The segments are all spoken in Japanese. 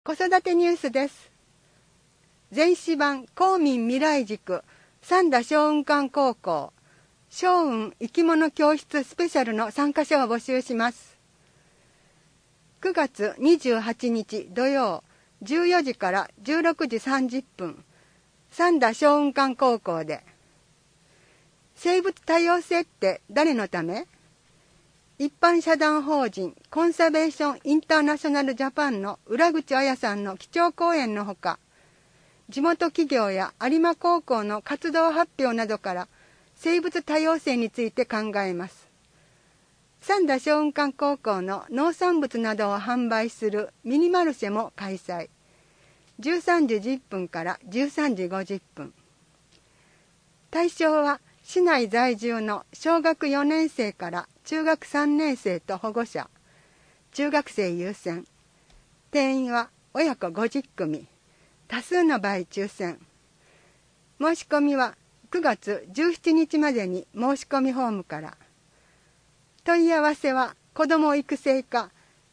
子育てニュースです。全市版公民未来塾三田松雲館高校松雲生き物教室スペシャルの参加者を募集します。9月28日土曜14時から16時30分三田松雲館高校で。生物多様性って誰のため？一般社団法人コンサベーションインターナショナルジャパンの浦口彩さんの基調講演のほか、地元企業や有馬高校の活動発表などから生物多様性について考えます。三田松雲館高校の農産物などを販売するミニマルシェも開催。13時10分から13時50分。対象は市内在住の小学4年生から中学3年生と保護者、中学生優先。定員は親子50組、多数の場合抽選。申し込みは9月17日までに申し込みフォームから。問い合わせは子ども育成課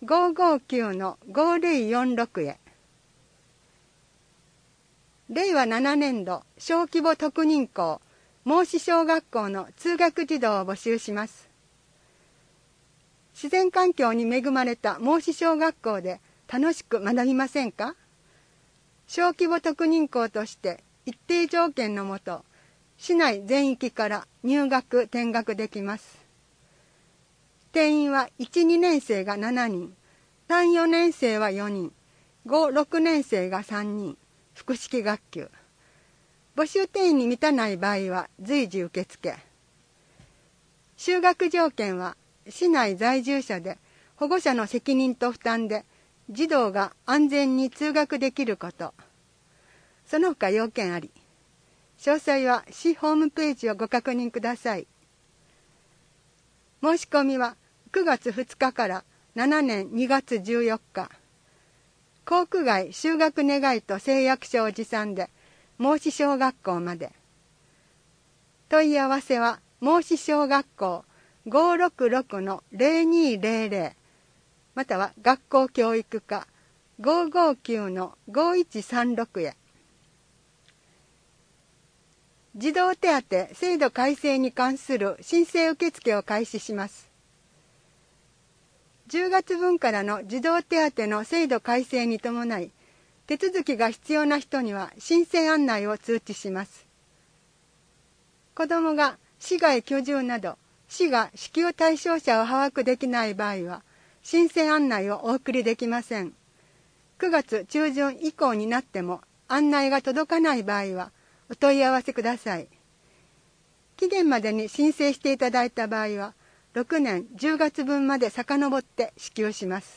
559-5046 へ。令和7年度小規模特認校孟子小学校の通学児童を募集します。自然環境に恵まれた孟子小学校で楽しく学びませんか？小規模特認校として一定条件のもと、市内全域から入学・転学できます。定員は1、2年生が7人、3、4年生は4人、5、6年生が3人、複式学級。募集定員に満たない場合は随時受付。就学条件は市内在住者で保護者の責任と負担で児童が安全に通学できること。その他要件あり。詳細は市ホームページをご確認ください。申し込みは9月2日から7年2月14日。校区外就学願いと誓約書を持参で孟子小学校まで。問い合わせは孟子小学校 566-0200 または学校教育課 559-5136 へ。児童手当制度改正に関する申請受付を開始します。10月分からの児童手当の制度改正に伴い、手続きが必要な人には申請案内を通知します。子どもが市外居住など、市が支給対象者を把握できない場合は、申請案内をお送りできません。9月中旬以降になっても案内が届かない場合は、お問い合わせください。期限までに申請していただいた場合は、6年10月分まで遡って支給します。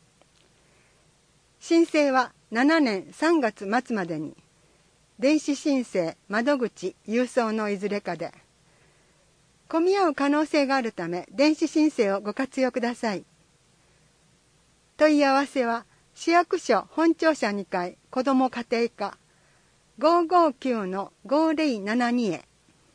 申請は7年3月末までに、電子申請、窓口、郵送のいずれかで、混み合う可能性があるため、電子申請をご活用ください。問い合わせは、市役所本庁舎2階子ども家庭課 559-5072 へ。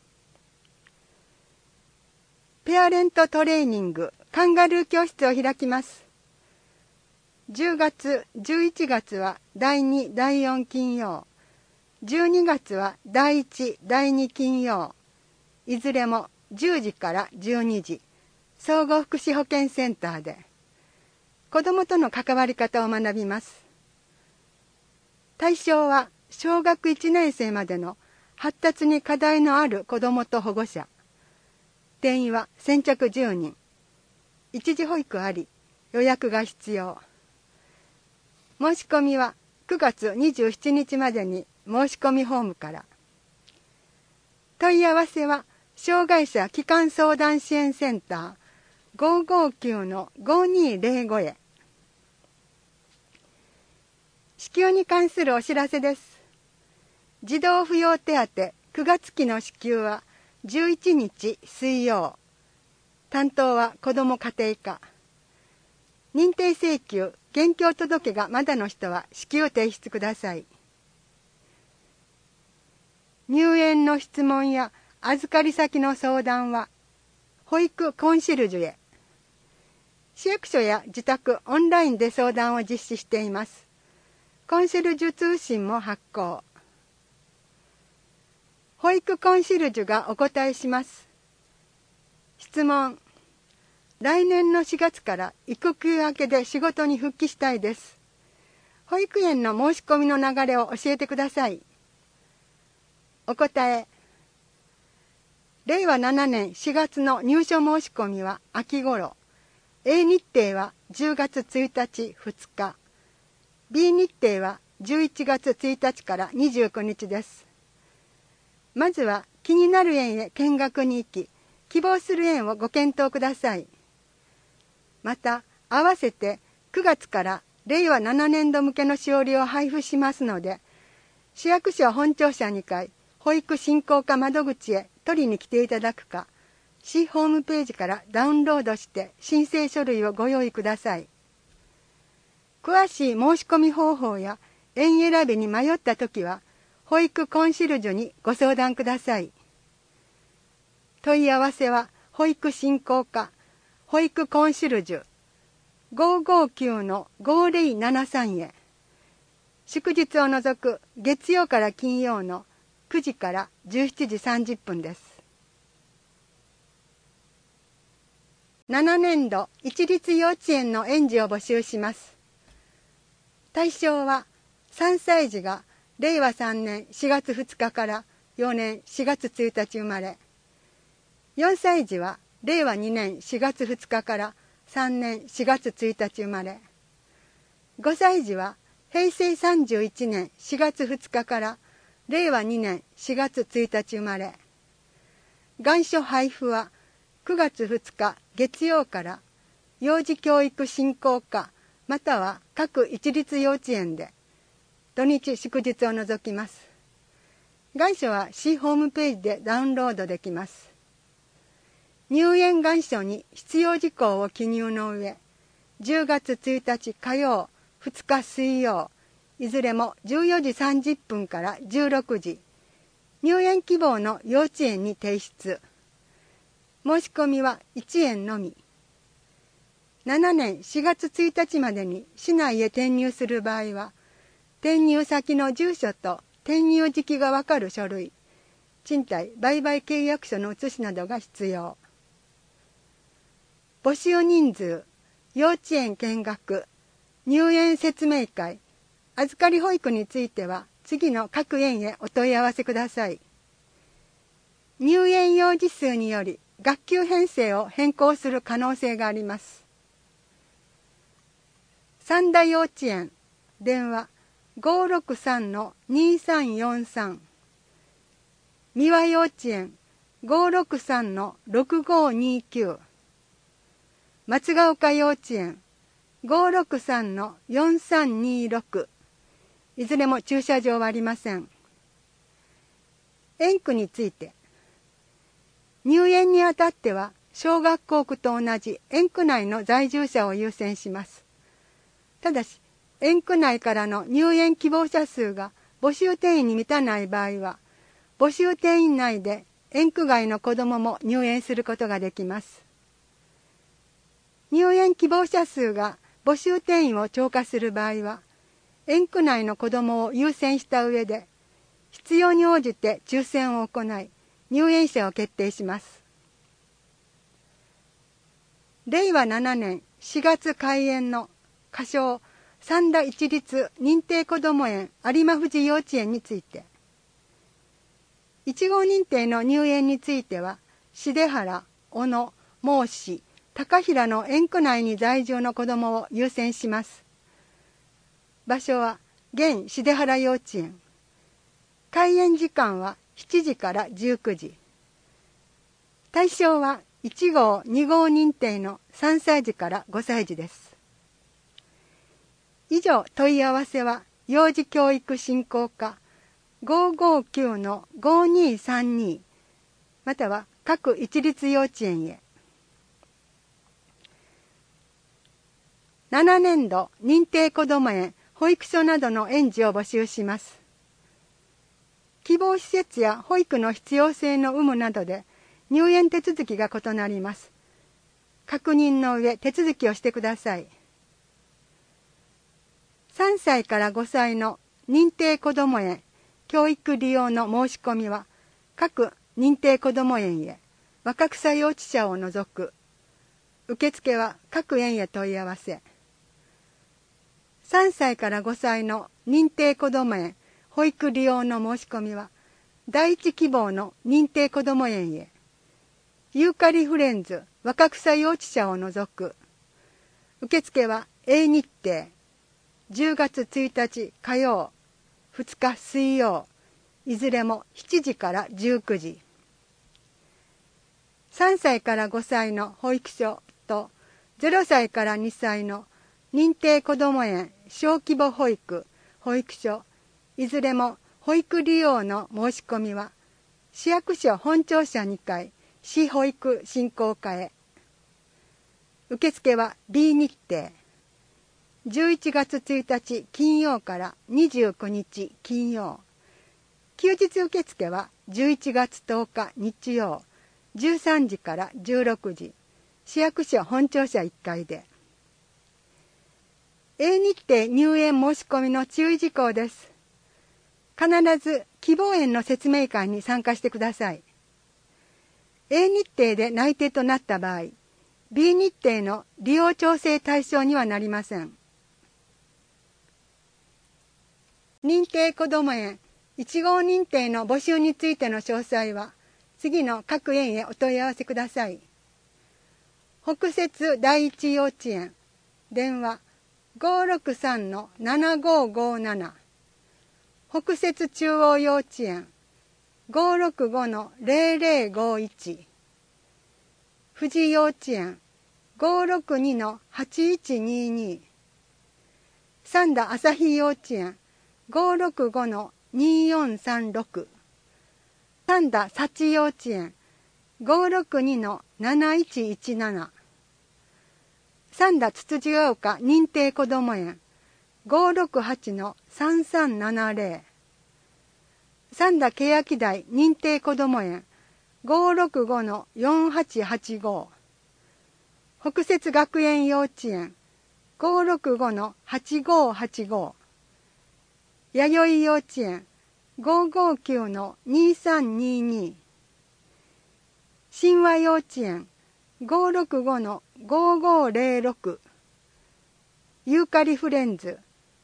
ペアレントトレーニングカンガルー教室を開きます。10月、11月は第2、第4金曜。12月は第1、第2金曜。いずれも10時から12時。総合福祉保健センターで。子どもとの関わり方を学びます。対象は小学1年生までの発達に課題のある子どもと保護者。定員は先着10人。一時保育あり、予約が必要。申し込みは9月27日までに申し込みフォームから。問い合わせは障害者基幹相談支援センター 559-5205 へ。支給に関するお知らせです。児童扶養手当9月期の支給は11日水曜。担当は子ども家庭課。認定請求、現況届がまだの人は支給を提出ください。入園の質問や預かり先の相談は、保育コンシェルジュへ。市役所や自宅、オンラインで相談を実施しています。 コンシェルジュ通信も発行。保育コンシェルジュがお答えします。質問。来年の4月から育休明けで仕事に復帰したいです。保育園の申し込みの流れを教えてください。お答え。令和7年4月の入所申し込みは秋頃。A 日程は10月1日2日。B 日程は11月1日から29日です。まずは気になる園へ見学に行き、希望する園をご検討ください。また、合わせて9月から令和7年度向けのしおりを配布しますので、市役所本庁舎2階保育振興課窓口へ取りに来ていただくか、市ホームページからダウンロードして申請書類をご用意ください。詳しい申し込み方法や園選びに迷ったときは、保育コンシェルジュにご相談ください。問い合わせは保育振興課保育コンシェルジュ 559-5073 へ。祝日を除く月曜から金曜の9時から17時30分です。7年度一律幼稚園の園児を募集します。対象は3歳児が令和3年4月2日から4年4月1日生まれ、4歳児は令和2年4月2日から3年4月1日生まれ、5歳児は平成31年4月2日から令和2年4月1日生まれ、願書配布は9月2日月曜から幼児教育振興課または各一律幼稚園で土日祝日を除きます。願書は市ホームページでダウンロードできます。入園願書に必要事項を記入の上、10月1日火曜、2日水曜、いずれも14時30分から16時、入園希望の幼稚園に提出。申し込みは1園のみ。7年4月1日までに市内へ転入する場合は、転入先の住所と転入時期がわかる書類、賃貸・売買契約書の写しなどが必要。募集人数、幼稚園見学、入園説明会、預かり保育については次の各園へお問い合わせください。入園幼児数により学級編成を変更する可能性があります。三田幼稚園、電話 563-2343、三輪幼稚園 563-6529、松ヶ丘幼稚園 563-4326、いずれも駐車場はありません。園区について、入園にあたっては小学校区と同じ園区内の在住者を優先します。ただし、園区内からの入園希望者数が募集定員に満たない場合は、募集定員内で園区外の子どもも入園することができます。入園希望者数が募集定員を超過する場合は、園区内の子どもを優先した上で、必要に応じて抽選を行い、入園者を決定します。令和7年4月開園の仮称三田一律認定こども園有馬富士幼稚園について、1号認定の入園については、重原、小野、孟子、高平の園区内に在住の子どもを優先します。場所は現重原幼稚園。開園時間は7時から19時。対象は1号、2号認定の3歳児から5歳児です。以上、問い合わせは幼児教育振興課 559-5232 または各一律幼稚園へ。7年度認定こども園保育所などの園児を募集します。希望施設や保育の必要性の有無などで入園手続きが異なります。確認の上手続きをしてください。 3歳から5歳の認定こども園教育利用の申し込みは各認定こども園へ、若草幼稚舎を除く。受付は各園へ問い合わせ。3歳から5歳の認定こども園保育利用の申し込みは第一希望の認定こども園へ、ユーカリフレンズ若草幼稚舎を除く。受付は A 日程、10月1日火曜、2日水曜、いずれも7時から19時。3歳から5歳の保育所と0歳から2歳の認定こども園小規模保育、保育所、いずれも保育利用の申し込みは市役所本庁舎2階市保育振興課へ。受付は B 日程、11月1日金曜から29日金曜。休日受付は11月10日日曜、13時から16時、市役所本庁舎1階で。A 日程入園申し込みの注意事項です。必ず希望園の説明会に参加してください。A 日程で内定となった場合、B 日程の利用調整対象にはなりません。認定こども園1号認定の募集についての詳細は、次の各園へお問い合わせください。北摂第一幼稚園、電話 563-7557、北摂中央幼稚園 565-0051、富士幼稚園 562-8122、三田朝日幼稚園 565-2436、三田幸幼稚園 562-7117、三田つつじが丘認定こども園 568-3370、三田欅台認定こども園 565-4885、北摂学園幼稚園 565-8585、弥生幼稚園 559-2322、神話幼稚園 565-5506、ユーカリフレンズ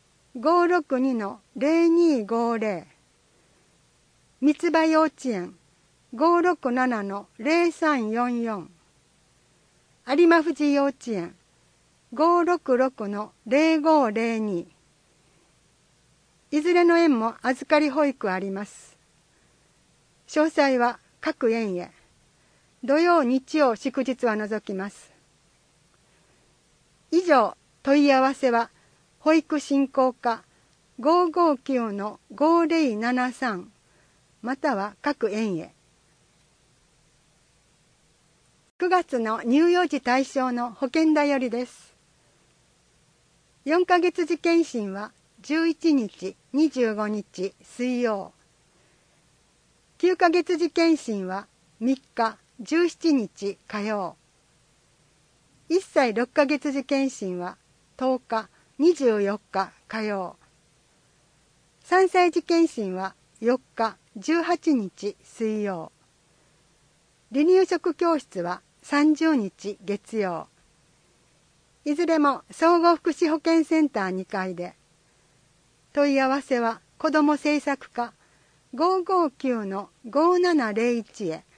562-0250、三つ葉幼稚園 567-0344、有馬富士幼稚園 566-0502、いずれの園も預かり保育あります。詳細は各園へ。土曜日曜祝日は除きます。以上、問い合わせは保育振興課 559-5073 または各園へ。9月の乳幼児対象の保険だよりです。4ヶ月時検診は11日、25日水曜。9ヶ月時検診は3日、17日火曜。1歳6ヶ月時検診は10日、24日火曜。3歳時検診は4日、18日水曜。離乳食教室は30日月曜。いずれも総合福祉保健センター2階で。問い合わせは子ども政策課 559-5701 へ。